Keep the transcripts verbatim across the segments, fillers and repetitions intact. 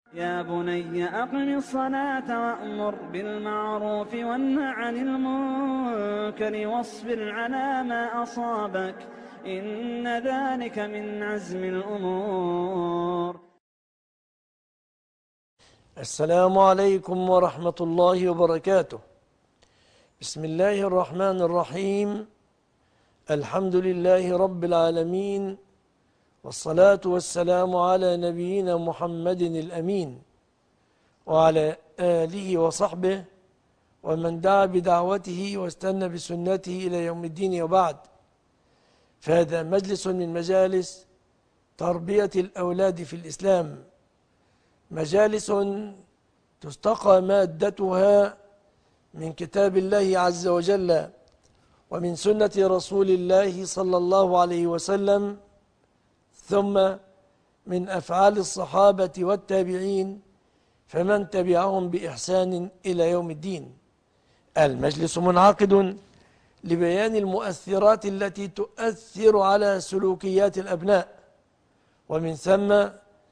يا بني أقم الصلاة وأمر بالمعروف وانه عن المنكر واصبر على ما أصابك إن ذلك من عزم الأمور. السلام عليكم ورحمة الله وبركاته. بسم الله الرحمن الرحيم. الحمد لله رب العالمين، والصلاة والسلام على نبينا محمد الأمين وعلى آله وصحبه ومن دعا بدعوته واستنى بسنته إلى يوم الدين، وبعد، فهذا مجلس من مجالس تربية الأولاد في الإسلام، مجالس تستقى مادتها من كتاب الله عز وجل ومن سنة رسول الله صلى الله عليه وسلم، ثم من أفعال الصحابة والتابعين فمن تبعهم بإحسان إلى يوم الدين. المجلس منعقد لبيان المؤثرات التي تؤثر على سلوكيات الأبناء، ومن ثم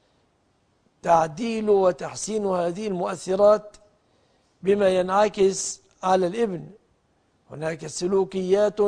تعديل وتحسين هذه المؤثرات بما ينعكس على الابن. هناك سلوكيات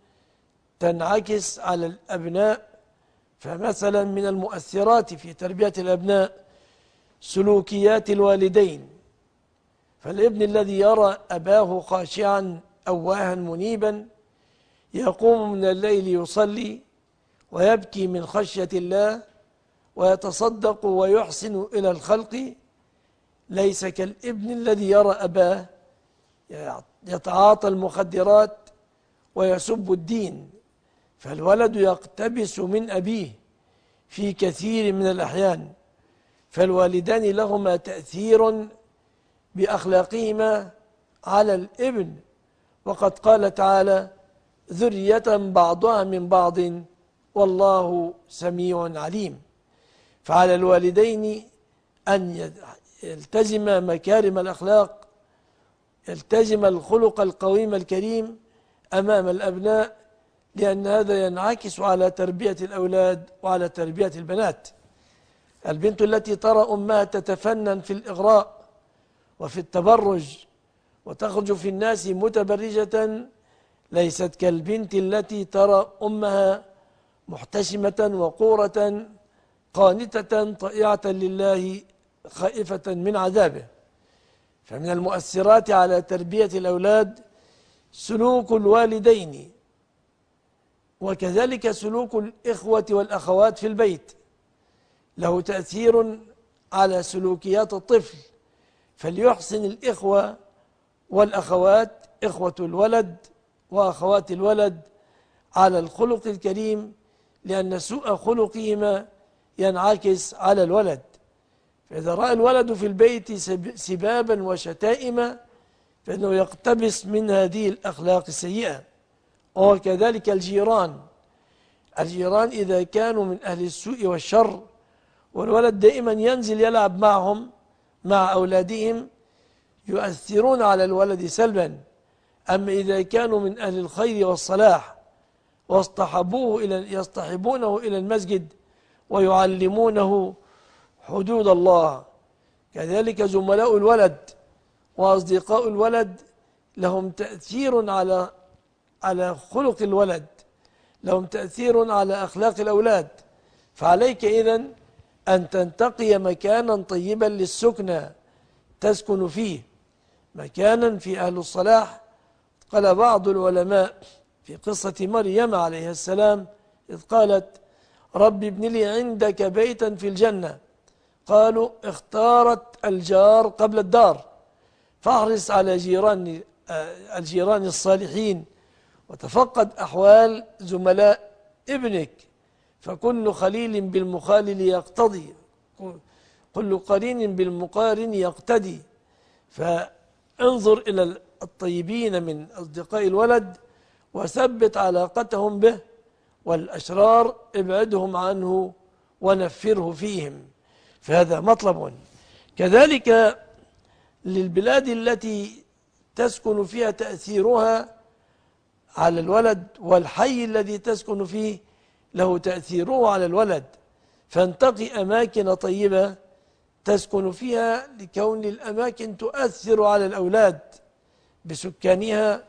تنعكس على الأبناء، فمثلا من المؤثرات في تربية الأبناء سلوكيات الوالدين، فالابن الذي يرى أباه خاشعا أواها منيبا يقوم من الليل يصلي ويبكي من خشية الله ويتصدق ويحسن إلى الخلق، ليس كالابن الذي يرى أباه يتعاطى المخدرات ويسب الدين. فالولد يقتبس من أبيه في كثير من الأحيان، فالوالدان لهما تأثير بأخلاقهما على الابن، وقد قال تعالى: ذرية بعضها من بعض والله سميع عليم. فعلى الوالدين أن يلتزم مكارم الأخلاق، يلتزم الخلق القويم الكريم أمام الأبناء، لأن هذا ينعكس على تربية الأولاد وعلى تربية البنات. البنت التي ترى أمها تتفنن في الإغراء وفي التبرج وتخرج في الناس متبرجة ليست كالبنت التي ترى أمها محتشمة وقورة قانتة طائعة لله خائفة من عذابه. فمن المؤثرات على تربية الأولاد سلوك الوالدين، وكذلك سلوك الإخوة والأخوات في البيت له تأثير على سلوكيات الطفل، فليحسن الإخوة والأخوات، إخوة الولد وأخوات الولد، على الخلق الكريم، لأن سوء خلقهما ينعكس على الولد. فإذا رأى الولد في البيت سبابا وشتائما فإنه يقتبس من هذه الأخلاق السيئة. وكذلك الجيران الجيران إذا كانوا من أهل السوء والشر والولد دائما ينزل يلعب معهم مع أولادهم يؤثرون على الولد سلبا. أما إذا كانوا من أهل الخير والصلاح واصطحبوه إلى يصطحبونه إلى المسجد ويعلمونه حدود الله، كذلك زملاء الولد وأصدقاء الولد لهم تأثير على على خلق الولد، لهم تأثير على أخلاق الأولاد. فعليك إذن أن تنتقي مكانا طيبا للسكنى تسكن فيه، مكانا في أهل الصلاح. قال بعض العلماء في قصة مريم عليه السلام إذ قالت: رب ابن لي عندك بيتا في الجنة، قالوا: اختارت الجار قبل الدار، فاحرص على جيران الجيران الصالحين وتفقد أحوال زملاء ابنك، فكل خليل بالمخالل يقتضي، كل قرين بالمقارن يقتدي. فانظر إلى الطيبين من أصدقاء الولد وثبت علاقتهم به، والأشرار ابعدهم عنه ونفره فيهم، فهذا مطلب. كذلك للبلاد التي تسكن فيها تأثيرها على الولد، والحي الذي تسكن فيه له تأثيره على الولد، فانتقي أماكن طيبة تسكن فيها لكون الأماكن تؤثر على الأولاد بسكانها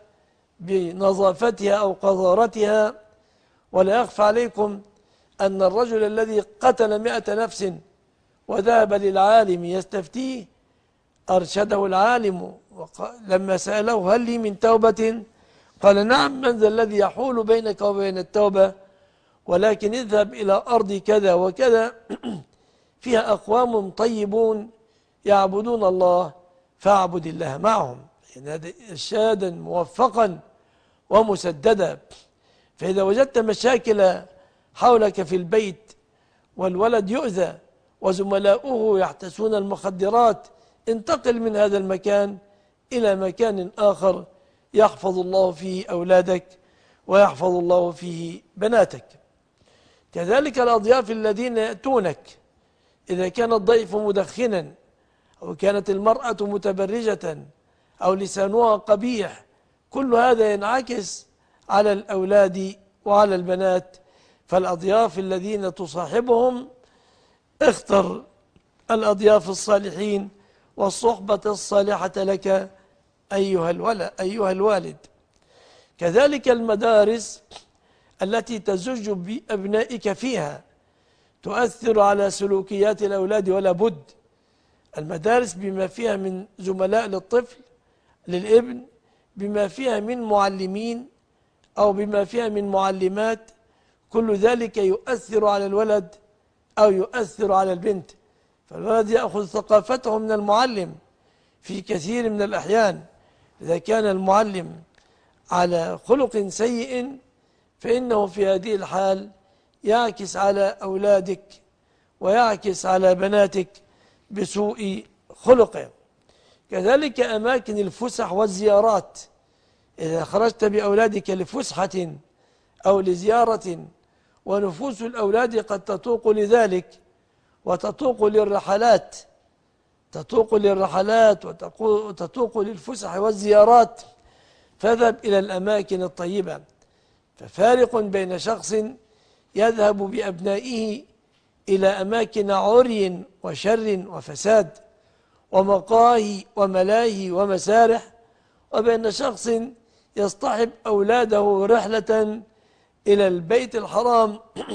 بنظافتها أو قذارتها. ولا يخفى عليكم أن الرجل الذي قتل مئة نفس وذهب للعالم يستفتيه أرشده العالم لما سأله هل لي من توبة؟ قال نعم، من ذا الذي يحول بينك وبين التوبة؟ ولكن اذهب إلى أرض كذا وكذا فيها أقوام طيبون يعبدون الله فاعبد الله معهم. يعني هذا إرشادا موفقا ومسددا. فإذا وجدت مشاكل حولك في البيت والولد يؤذى وزملاؤه يحتسون المخدرات، انتقل من هذا المكان إلى مكان آخر يحفظ الله فيه أولادك ويحفظ الله فيه بناتك. كذلك الأضياف الذين يأتونك، إذا كان الضيف مدخنا أو كانت المرأة متبرجة أو لسانها قبيح، كل هذا ينعكس على الأولاد وعلى البنات. فالأضياف الذين تصاحبهم اختر الأضياف الصالحين والصحبة الصالحة لك أيها الولد أيها الوالد. كذلك المدارس التي تزج بأبنائك فيها تؤثر على سلوكيات الأولاد ولا بد. المدارس بما فيها من زملاء للطفل للابن، بما فيها من معلمين أو بما فيها من معلمات، كل ذلك يؤثر على الولد أو يؤثر على البنت. فالولد يأخذ ثقافته من المعلم في كثير من الأحيان. إذا كان المعلم على خلق سيء فإنه في هذه الحال يعكس على أولادك ويعكس على بناتك بسوء خلقه. كذلك أماكن الفسح والزيارات، إذا خرجت بأولادك لفسحة أو لزيارة، ونفوس الأولاد قد تطوق لذلك وتطوق للرحلات تطوق للرحلات وتطوق للفسح والزيارات، فاذهب إلى الأماكن الطيبة. ففارق بين شخص يذهب بأبنائه إلى أماكن عري وشر وفساد ومقاهي وملاهي ومسارح، وبين شخص يصطحب أولاده رحلة إلى البيت الحرام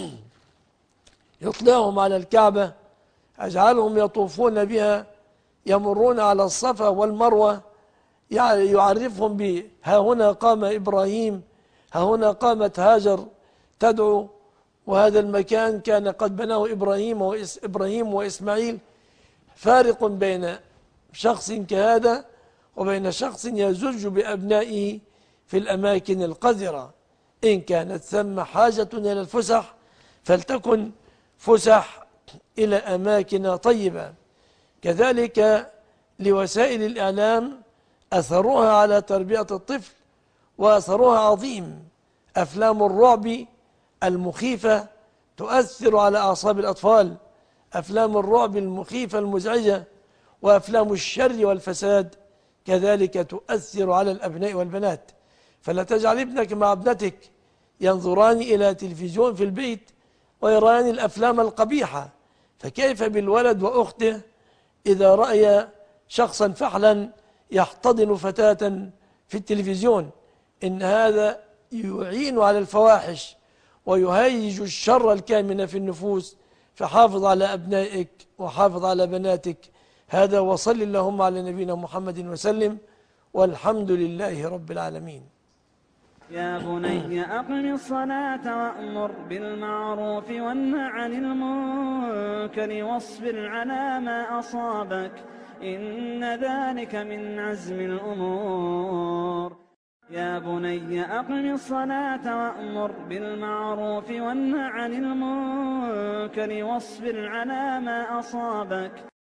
يطلعهم على الكعبة، يجعلهم يطوفون بها، يمرون على الصفا والمروة، يعرفهم بها هنا قام إبراهيم، ها هنا قامت هاجر تدعو، وهذا المكان كان قد بناه إبراهيم وإبراهيم وإسماعيل. فارق بين شخص كهذا وبين شخص يزج بأبنائه في الأماكن القذرة. إن كانت ثم حاجة إلى الفسح فلتكن فسح إلى أماكن طيبة. كذلك لوسائل الإعلام أثرها على تربية الطفل وأثرها عظيم. أفلام الرعب المخيفة تؤثر على أعصاب الأطفال، أفلام الرعب المخيفة المزعجة وأفلام الشر والفساد كذلك تؤثر على الأبناء والبنات. فلا تجعل ابنك مع ابنتك ينظران إلى تلفزيون في البيت ويران الأفلام القبيحة، فكيف بالولد وأخته إذا رأي شخصا فحلا يحتضن فتاة في التلفزيون؟ إن هذا يعين على الفواحش ويهيج الشر الكامن في النفوس. فحافظ على أبنائك وحافظ على بناتك. هذا وصل اللهم على نبينا محمد وسلم، والحمد لله رب العالمين. يا بني أقم الصلاة وأمر بالمعروف وانه عن المنكر واصبر على ما أصابك إن ذلك من عزم الأمور. يا بني أقم الصلاة وأمر بالمعروف وانه عن المنكر واصبر على ما أصابك